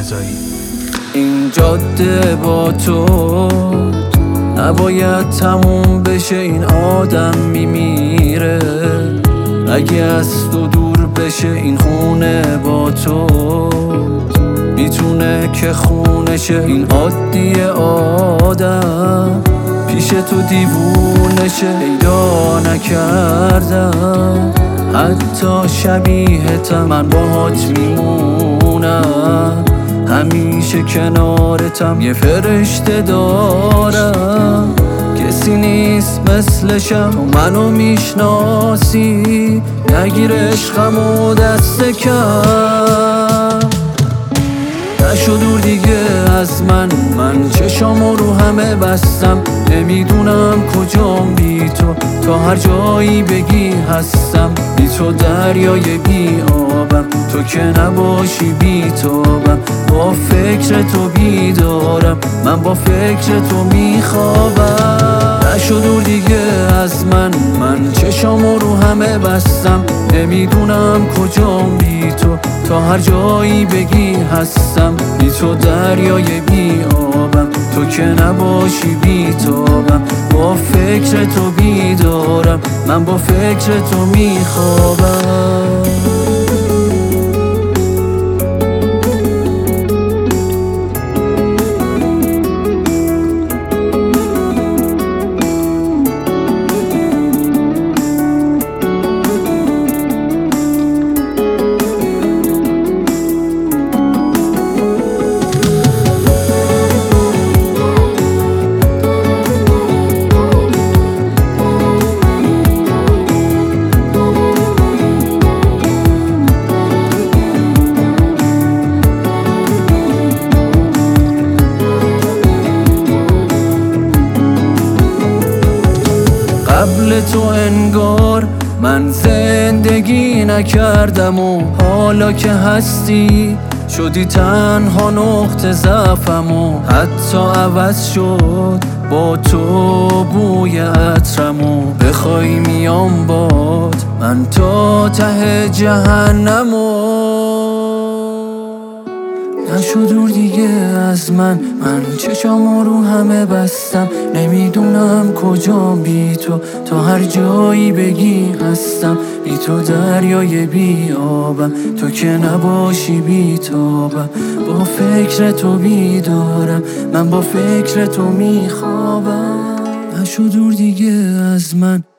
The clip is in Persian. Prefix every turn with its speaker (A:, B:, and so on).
A: رضایی.
B: این جاده با تو نباید تموم بشه، این آدم میمیره اگه از تو دور بشه. این خونه با تو میتونه که خونه شه، این عادی آدم پیش تو دیوونه شه. پیدا نکردم حتی شبیهتم، من باهات میمونم همیشه کنارتم. یه فرشته دارم کسی نیست مثلشم، تو منو میشناسی نگیر عشقمو دست کم. نشو دور دیگه از من چشامو رو همه بستم، نمیدونم کجام بی تو، تا هر جایی بگی هستم. بی تو دریای بی آبم، تو که نباشی بی تابم. با فکر تو بیدارم، من با فکر تو میخوابم. نشو دور دیگه از من چشامو رو همه بستم، نمیدونم کجام بی تو، تا هر جایی بگی هستم. بی تو دریای بی آبم، تو که نباشی بی تابم. با فکر تو بیدارم، من با فکر تو میخوابم. قبل تو انگار من زندگی نکردم و حالا که هستی شدی تنها نقطه ضعفم و حتی عوض شد با تو بوی عطرم و بخوای میام باد من تا ته جهنم و نشو دور دیگه از من چشامو رو همه بستم، نمیدونم کجام بی تو، تا هر جایی بگی هستم. بی تو دریای بی آبم، تو که نباشی بی تابم. با فکر تو بیدارم، من با فکر تو میخوابم. نشو دور دیگه از من